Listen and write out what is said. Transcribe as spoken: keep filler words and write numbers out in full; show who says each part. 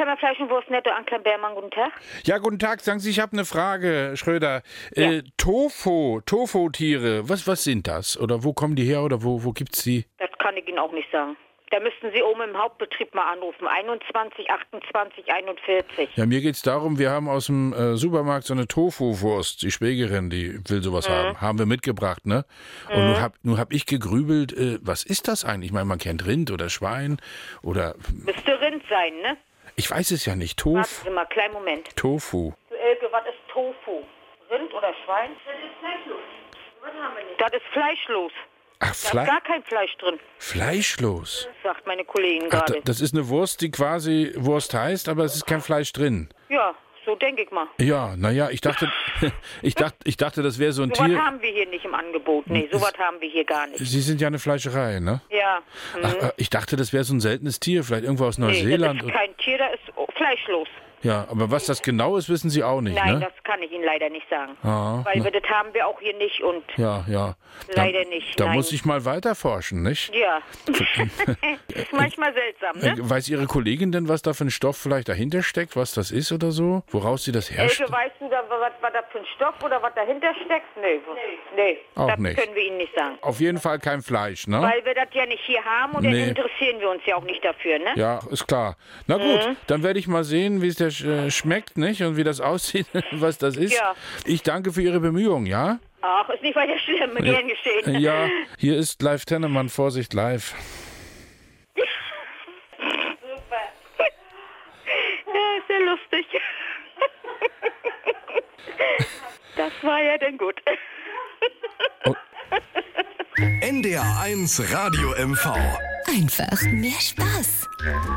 Speaker 1: Firma Fleisch und Wurst Netto, Anklam Beermann, guten Tag.
Speaker 2: Ja, guten Tag, sagen Sie, ich habe eine Frage, Schröder.
Speaker 1: Ja.
Speaker 2: Äh, Tofu, Tofu-Tiere, was, was sind das? Oder wo kommen die her oder wo, wo gibt's die?
Speaker 1: Das kann ich Ihnen auch nicht sagen. Da müssten Sie oben im Hauptbetrieb mal anrufen. einundzwanzig achtundzwanzig einundvierzig.
Speaker 2: Ja, mir geht's darum, wir haben aus dem äh, Supermarkt so eine Tofu-Wurst. Die Schwägerin, die will sowas
Speaker 1: Mhm.
Speaker 2: haben. Haben wir mitgebracht, ne? Und
Speaker 1: Mhm.
Speaker 2: nun hab, nun hab ich gegrübelt, äh, was ist das eigentlich? Ich meine, man kennt Rind oder Schwein oder...
Speaker 1: Müsste Rind sein, ne?
Speaker 2: Ich weiß es ja nicht.
Speaker 1: Warten
Speaker 2: Tofu.
Speaker 1: Sie mal, kleinen Moment.
Speaker 2: Tofu.
Speaker 1: Du Elke, was ist Tofu? Rind oder Schwein? Das ist fleischlos. Was haben wir nicht? Das ist fleischlos.
Speaker 2: Ach,
Speaker 1: Da ist
Speaker 2: Fle
Speaker 1: gar kein Fleisch drin,
Speaker 2: Fleischlos.
Speaker 1: sagt meine Kollegin
Speaker 2: Ach, da,
Speaker 1: gerade.
Speaker 2: das ist eine Wurst, die quasi Wurst heißt, aber es ist kein Fleisch drin.
Speaker 1: Ja, so denke ich mal.
Speaker 2: Ja, naja, ich dachte, ich dachte, ich dachte, das wäre so ein
Speaker 1: Sowas
Speaker 2: Tier.
Speaker 1: haben wir hier nicht im Angebot. Nee, sowas haben wir hier gar nicht.
Speaker 2: Sie sind ja eine Fleischerei, ne?
Speaker 1: Ja. Mhm.
Speaker 2: Ach, äh, ich dachte, das wäre so ein seltenes Tier, vielleicht irgendwo aus
Speaker 1: Nee,
Speaker 2: Neuseeland.
Speaker 1: das ist kein Tier, das ist fleischlos.
Speaker 2: Ja, aber was das genau ist, wissen Sie auch nicht,
Speaker 1: Nein,
Speaker 2: ne?
Speaker 1: das kann ich Ihnen leider nicht sagen.
Speaker 2: Ah,
Speaker 1: Weil
Speaker 2: na,
Speaker 1: wir das haben wir auch hier nicht und
Speaker 2: ja, ja.
Speaker 1: leider
Speaker 2: da,
Speaker 1: nicht.
Speaker 2: Da
Speaker 1: nein.
Speaker 2: muss ich mal weiterforschen, nicht?
Speaker 1: Ja. Ist manchmal seltsam,
Speaker 2: Äh,
Speaker 1: ne?
Speaker 2: Weiß Ihre Kollegin denn, was da für ein Stoff vielleicht dahinter steckt, was das ist oder so? Woraus sie das herstellt?
Speaker 1: Elke, weißt du, da, was, was da für ein Stoff oder was dahinter steckt? Nee. Nee,
Speaker 2: Auch
Speaker 1: das
Speaker 2: nicht.
Speaker 1: können wir Ihnen nicht sagen.
Speaker 2: Auf jeden Fall kein Fleisch, ne?
Speaker 1: Weil wir das ja nicht hier haben und
Speaker 2: Nee.
Speaker 1: dann interessieren wir uns ja auch nicht dafür, ne?
Speaker 2: Ja, ist klar. Na gut, dann werde ich mal sehen, wie es der äh, schmeckt, nicht? Und wie das aussieht, was das ist.
Speaker 1: Ja.
Speaker 2: Ich danke für Ihre Bemühungen, ja?
Speaker 1: Ach, ist nicht weiter schlimm, gern geschehen.
Speaker 2: Ja, hier ist Live Tennemann, Vorsicht live.
Speaker 1: Super. Ja, ist ja lustig. Das war ja dann gut.
Speaker 3: N D R eins Radio M V.
Speaker 4: Einfach mehr Spaß.